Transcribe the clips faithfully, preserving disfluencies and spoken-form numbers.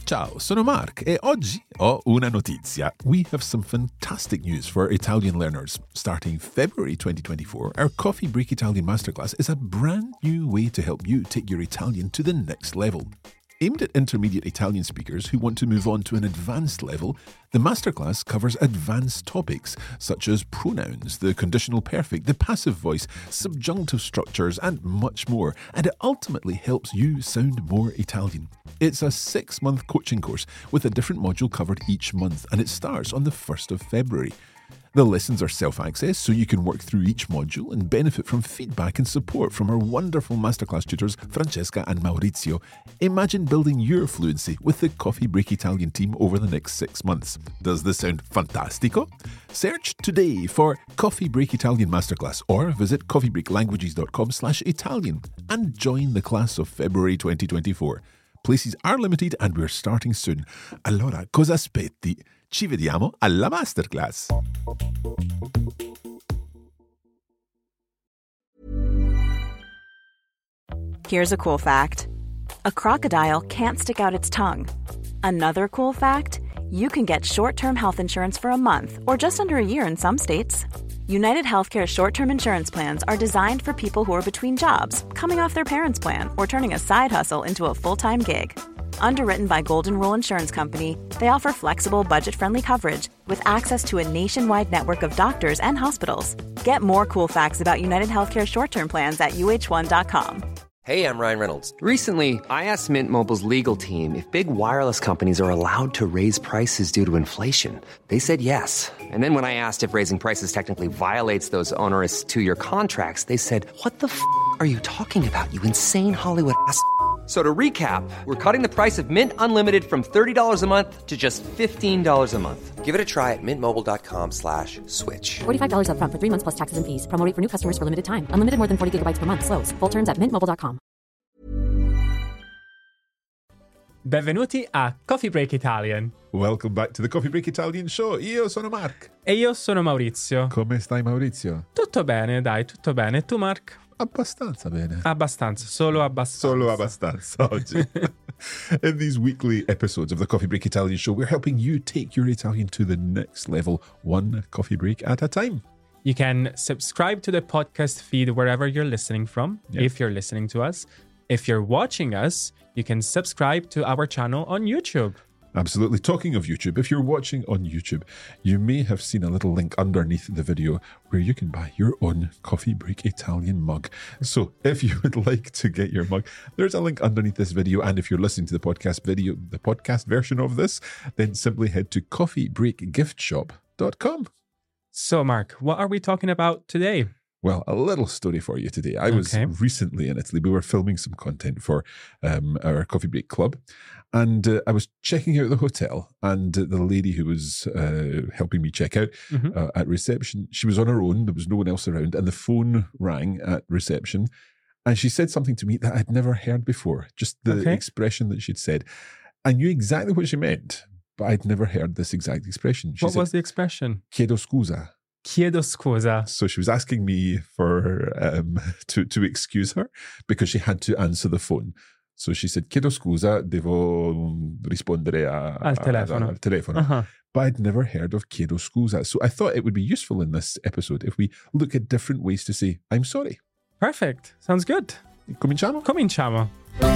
Ciao, sono Mark e oggi ho una notizia. We have some fantastic news for Italian learners. Starting February twenty twenty-four, our Coffee Break Italian Masterclass is a brand new way to help you take your Italian to the next level. Aimed at intermediate Italian speakers who want to move on to an advanced level, the masterclass covers advanced topics such as pronouns, the conditional perfect, the passive voice, subjunctive structures, and much more, and it ultimately helps you sound more Italian. It's a six-month coaching course with a different module covered each month, and it starts on the first of February. The lessons are self-access, so you can work through each module and benefit from feedback and support from our wonderful masterclass tutors, Francesca and Maurizio. Imagine building your fluency with the Coffee Break Italian team over the next six months. Does this sound fantastico? Search today for Coffee Break Italian Masterclass or visit coffeebreaklanguages.com slash Italian and join the class of February twenty twenty-four. Places are limited and we're starting soon. Allora, cosa aspetti? Ci vediamo alla masterclass. Here's a cool fact. A crocodile can't stick out its tongue. Another cool fact, you can get short-term health insurance for a month or just under a year in some states. United Healthcare short-term insurance plans are designed for people who are between jobs, coming off their parents' plan, or turning a side hustle into a full-time gig. Underwritten by Golden Rule Insurance Company, they offer flexible, budget-friendly coverage with access to a nationwide network of doctors and hospitals. Get more cool facts about United Healthcare short-term plans at U H one dot com. Hey, I'm Ryan Reynolds. Recently, I asked Mint Mobile's legal team if big wireless companies are allowed to raise prices due to inflation. They said yes. And then when I asked if raising prices technically violates those onerous two-year contracts, they said, "What the f*** are you talking about, you insane Hollywood ass f- So to recap, we're cutting the price of Mint Unlimited from thirty dollars a month to just fifteen dollars a month. Give it a try at mintmobile.com slash switch. forty-five dollars up front for three months plus taxes and fees. Promo rate for new customers for limited time. Unlimited more than forty gigabytes per month. Slows full terms at mint mobile dot com. Benvenuti a Coffee Break Italian. Welcome back to the Coffee Break Italian show. Io sono Mark. E io sono Maurizio. Come stai, Maurizio? Tutto bene, dai, tutto bene. E tu, Mark? Abbastanza bene. Abbastanza, solo abbastanza. Solo abbastanza oggi. In these weekly episodes of the Coffee Break Italian show, we're helping you take your Italian to the next level, one coffee break at a time. You can subscribe to the podcast feed wherever you're listening from, yeah. if you're listening to us. If you're watching us, you can subscribe to our channel on YouTube. Absolutely. Talking of YouTube, if you're watching on YouTube, you may have seen a little link underneath the video where you can buy your own Coffee Break Italian mug. So if you would like to get your mug, there's a link underneath this video. And if you're listening to the podcast video, the podcast version of this, then simply head to coffee break gift shop dot com. So, Mark, what are we talking about today? Well, a little story for you today. I was okay. recently in Italy. We were filming some content for um, our Coffee Break Club. And uh, I was checking out the hotel, and uh, the lady who was uh, helping me check out mm-hmm. uh, at reception, she was on her own. There was no one else around. And the phone rang at reception. And she said something to me that I'd never heard before. Just the okay. expression that she'd said. I knew exactly what she meant, but I'd never heard this exact expression. She what said, was the expression? Chiedo scusa. Chiedo scusa. So she was asking me for um, to, to excuse her because she had to answer the phone. So she said, chiedo scusa, devo rispondere a, al telefono. A, al telefono. Uh-huh. But I'd never heard of chiedo scusa. So I thought it would be useful in this episode if we look at different ways to say, I'm sorry. Perfect. Sounds good. Cominciamo? Cominciamo.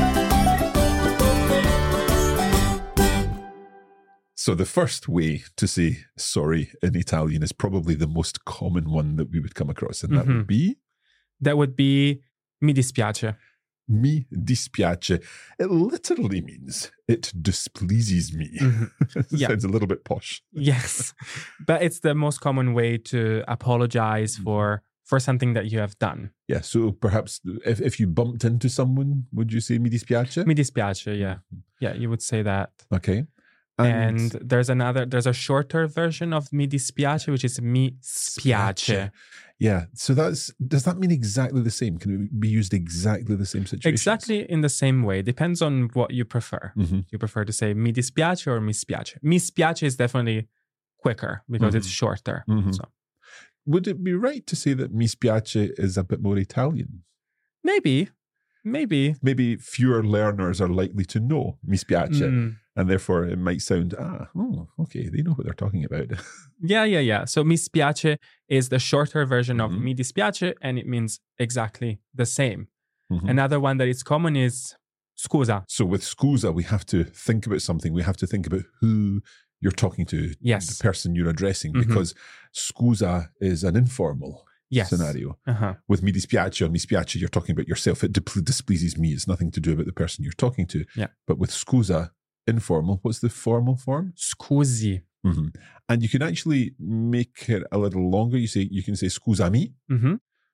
So the first way to say sorry in Italian is probably the most common one that we would come across, and that mm-hmm. would be? That would be mi dispiace. Mi dispiace. It literally means it displeases me. Mm-hmm. It yeah. sounds a little bit posh. Yes, but it's the most common way to apologize for for something that you have done. Yeah, so perhaps if, if you bumped into someone, would you say mi dispiace? Mi dispiace, yeah. Yeah, you would say that. Okay. And, and there's another, there's a shorter version of mi dispiace, which is mi spiace. Yeah. So that's, does that mean exactly the same? Can it be used exactly the same situation? Exactly in the same way. Depends on what you prefer. Mm-hmm. You prefer to say mi dispiace or mi spiace. Mi spiace is definitely quicker because mm-hmm. it's shorter. Mm-hmm. So. Would it be right to say that mi spiace is a bit more Italian? Maybe. Maybe. Maybe fewer learners are likely to know mi spiace. Mm. And therefore it might sound, ah, oh, okay, they know what they're talking about. Yeah, yeah, yeah. So mi spiace is the shorter version of Mhm. mi dispiace, and it means exactly the same. Mhm. Another one that is common is scusa. So with scusa, we have to think about something. We have to think about who you're talking to, Yes. the person you're addressing, Mhm. because scusa is an informal Yes. scenario. Uh-huh. With mi dispiace or mi spiace, you're talking about yourself. It di- displeases me. It's nothing to do about the person you're talking to. Yeah. But with scusa, informal, what's the formal form? Scusi. hmm And you can actually make it a little longer. You say you can say scusami. Mm-hmm.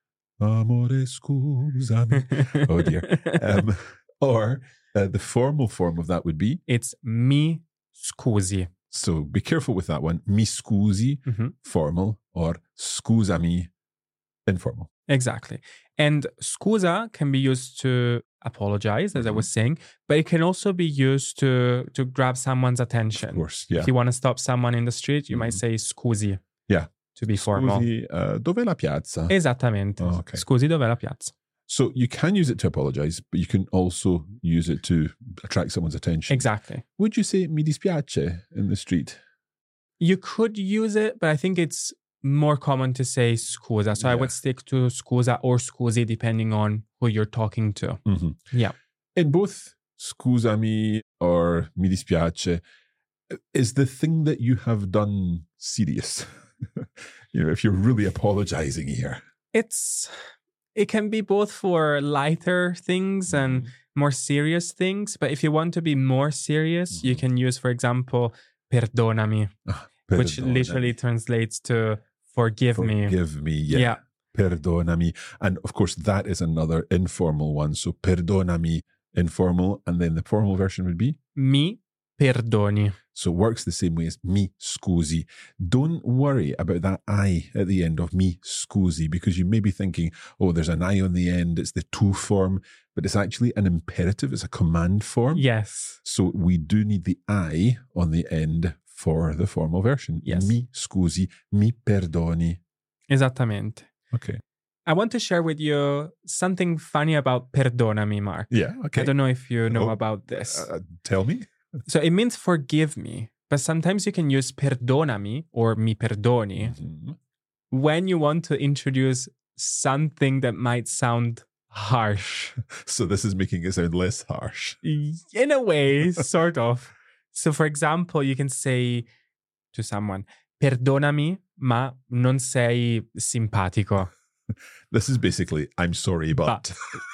Amore scusami. Oh dear. Um, or uh, the formal form of that would be, It's mi scusi. so be careful with that one, mi scusi, Mhm. formal, or scusami, informal. Exactly. And scusa can be used to apologize, as I Mhm. was saying, but it can also be used to to grab someone's attention. Of course, yeah. If you want to stop someone in the street, you might Mhm. say scusi. Yeah. To be formal. Scusi, uh, dove è la piazza? Esattamente. Oh, okay. Scusi, dov'è la piazza? So you can use it to apologize, but you can also use it to attract someone's attention. Exactly. Would you say mi dispiace in the street? You could use it, but I think it's more common to say scusa. So I Yeah. would stick to scusa or scusi depending on who you're talking to. Mm-hmm. Yeah. In both scusami or mi dispiace, is the thing that you have done serious? You know, if you're really apologizing here. It's it can be both for lighter things and Mhm. more serious things, but if you want to be more serious, you Mhm. can use, for example, perdonami, Ah, which perdonami. literally translates to forgive, me. Forgive me. Yeah. Yeah. Perdonami. And of course, that is another informal one. So perdonami, informal. And then the formal version would be? Mi perdoni. So it works the same way as mi scusi. Don't worry about that I at the end of mi scusi, because you may be thinking, oh, there's an I on the end. It's the tu form, but it's actually an imperative. It's a command form. Yes. So we do need the I on the end for the formal version. Yes. Mi scusi, mi perdoni. Esattamente. Okay. I want to share with you something funny about perdonami, Mark. Yeah. Okay. I don't know if you know Oh, about this. Uh, tell me. So it means forgive me, but sometimes you can use perdonami or mi perdoni Mhm. when you want to introduce something that might sound harsh. So this is making it sound less harsh. In a way, sort of. So for example, you can say to someone, perdonami, ma non sei simpatico. This is basically, I'm sorry, but.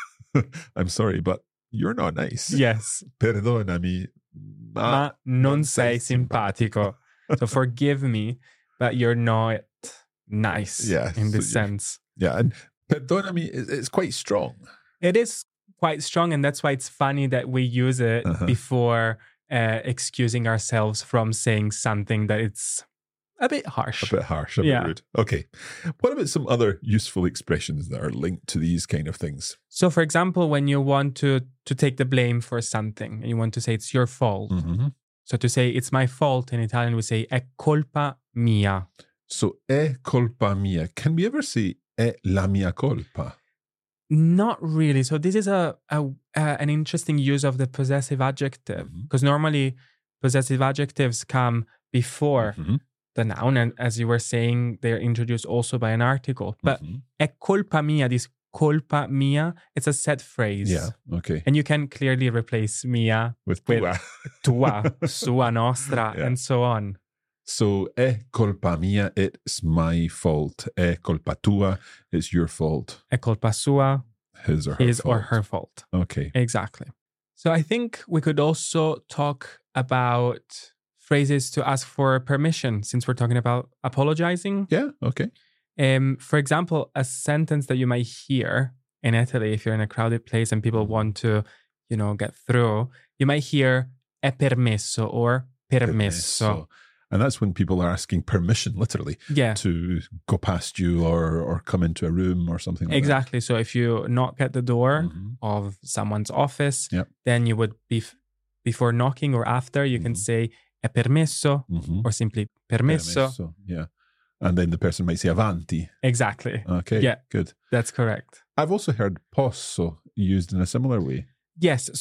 I'm sorry, but you're not nice. Yes. Perdonami, ma, Ma non sei simpatico. So forgive me, but you're not nice Yeah, in this so you- sense. Yeah, and perdonami is it's quite strong. It is quite strong, and that's why it's funny that we use it Uh-huh. before uh, excusing ourselves from saying something that it's a bit harsh. A bit harsh, a bit Yeah. rude. Okay. What about some other useful expressions that are linked to these kind of things? So, for example, when you want to to take the blame for something, and you want to say it's your fault. Mm-hmm. So to say it's my fault in Italian, we say è colpa mia. So, è colpa mia. Can we ever say è la mia colpa? Not really. So this is a, a, a an interesting use of the possessive adjective, Mhm. because normally possessive adjectives come before Mhm. the noun, and as you were saying, they're introduced also by an article. But Mhm. è colpa mia, this colpa mia, it's a set phrase. Yeah, okay. And you can clearly replace mia With with tua. tua, sua, nostra, Yeah. and so on. So, è colpa mia, it's my fault. È colpa tua, it's your fault. È colpa sua, His or her his fault. or her fault. Okay. Exactly. So I think we could also talk about phrases to ask for permission, since we're talking about apologizing. Yeah, okay. Um, for example, a sentence that you might hear in Italy if you're in a crowded place and people want to, you know, get through, you might hear è permesso or permesso. And that's when people are asking permission, literally, Yeah, to go past you or or come into a room or something like exactly. So if you knock at the door that. Mhm. of someone's office, Yep. then you would be, before knocking or after, you can Mhm. say è permesso Mhm. or simply permesso. Permesso, yeah. And then the person might say avanti. Exactly. Okay, Yeah. good. That's correct. I've also heard posso used in a similar way. Yes. So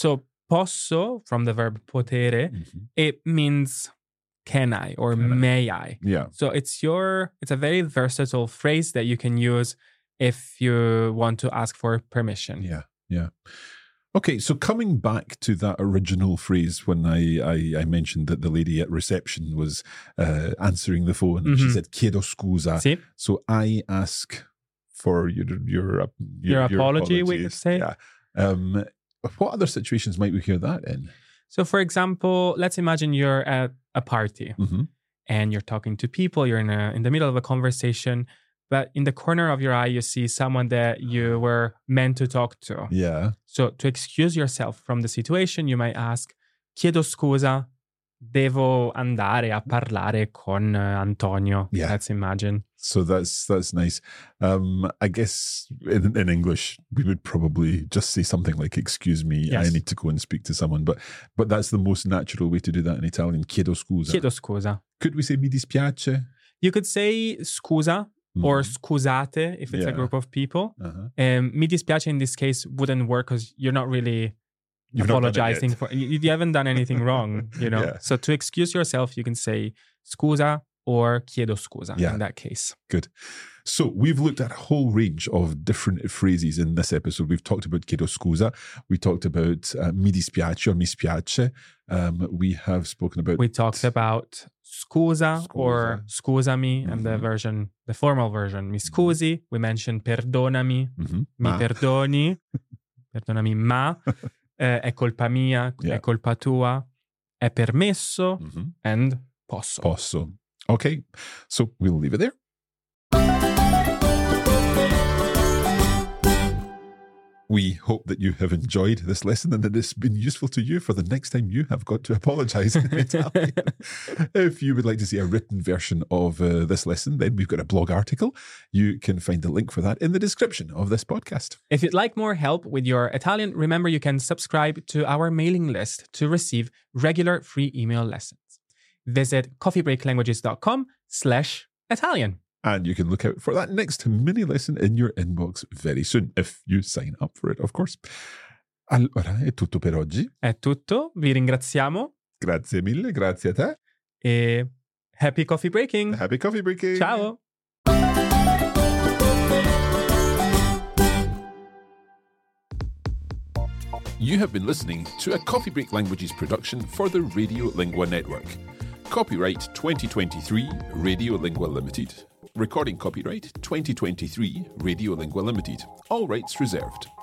Posso, from the verb potere, mm-hmm. it means can I or can may I? I. Yeah. So it's your, it's a very versatile phrase that you can use if you want to ask for permission. Yeah, yeah. Okay, so coming back to that original phrase when I, I, I mentioned that the lady at reception was uh, answering the phone and mm-hmm. she said, chiedo scusa. Si. So I ask for your your, your, your apology, your we could say. Yeah. Um, what other situations might we hear that in? So, for example, let's imagine you're at a party mm-hmm. and you're talking to people, you're in, a, in the middle of a conversation, but in the corner of your eye, you see someone that you were meant to talk to. Yeah. So to excuse yourself from the situation, you might ask, chiedo scusa, devo andare a parlare con Antonio. Yeah. Let's imagine. So that's that's nice. Um, I guess in, in English, we would probably just say something like, excuse me, yes. I need to go and speak to someone. But but that's the most natural way to do that in Italian. Chiedo scusa. Chiedo scusa. Could we say mi dispiace? You could say scusa. Mm-hmm. Or scusate if it's yeah. a group of people. Uh-huh. Um, mi dispiace in this case wouldn't work because you're not really You've apologizing for you, you haven't done anything wrong, you know. Yeah. So to excuse yourself, you can say scusa or chiedo scusa yeah. in that case. Good. So we've looked at a whole range of different phrases in this episode. We've talked about chiedo scusa. We talked about uh, mi dispiace or mi spiace. Um, we have spoken about... We talked about scusa, scusa. or scusami, mm-hmm. and the version, the formal version, mi scusi. We mentioned perdonami, mm-hmm. mi ma. perdoni, perdonami ma, uh, è colpa mia, yeah. è colpa tua, è permesso, mm-hmm. and posso. Posso. Okay, so we'll leave it there. We hope that you have enjoyed this lesson and that it's been useful to you for the next time you have got to apologise in Italian. If you would like to see a written version of uh, this lesson, then we've got a blog article. You can find the link for that in the description of this podcast. If you'd like more help with your Italian, remember you can subscribe to our mailing list to receive regular free email lessons. Visit coffeebreaklanguages.com slash Italian. And you can look out for that next mini lesson in your inbox very soon, if you sign up for it, of course. Allora, è tutto per oggi. È tutto, vi ringraziamo. Grazie mille, grazie a te. E happy coffee breaking. Happy coffee breaking. Ciao. You have been listening to a Coffee Break Languages production for the Radiolingua Network. Copyright twenty twenty-three, Radiolingua Limited. Recording copyright twenty twenty-three, Radiolingua Limited. All rights reserved.